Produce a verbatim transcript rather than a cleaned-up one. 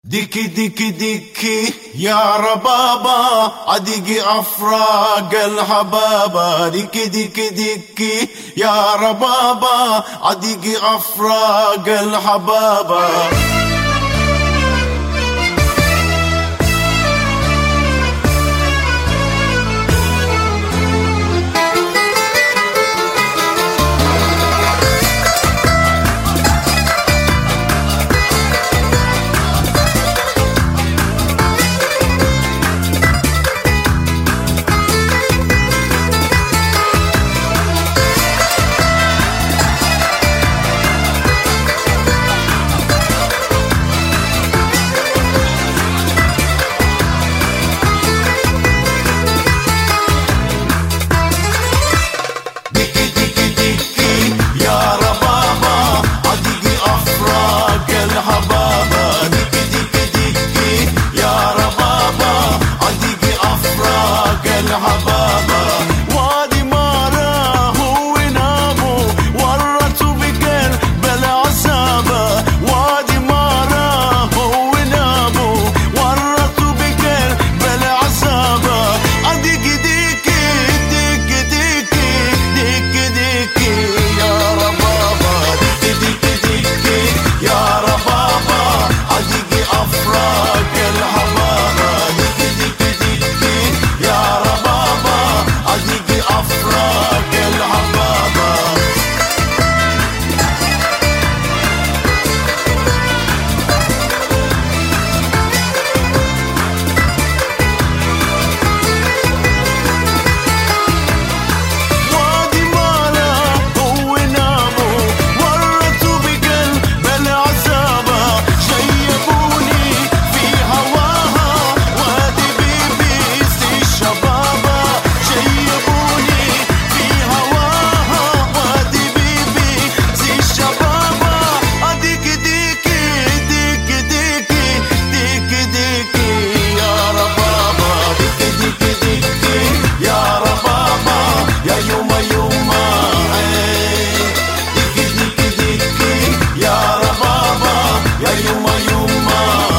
ديكي ديكي ديكي يا ربابا عديقي أفراق الحبابة. ديكي ديكي ديكي يا ربابا عديقي أفراق الحبابة. وادي مارا هو نابو ورطوا بقلب العصابة. وادي مارا هو نابو ورطوا بقلب العصابة. ديكي ديكي ديكي ديكي ديكي ديكي يا ربابا. ديكي ديكي ديكي يا ربابا عديقي أفراق الحبابة. ديكي ديكي ديكي يا ربابا عديقي أفراق الحبابة. وادي مالا هو نابو ورطوا بقلب العصابة. شيبوني في هواها وادي بيبيس الشبابة. شيبوني في هواها وادي بيبيس الشبابة. ديكي ديكي ديكي ديكي ديكي ديكي يا ربابا. ديكي ديكي ديكي يا ربابا يا يوما يوما. ديكي ديكي ديكي يا ربابا يا يوما يوما.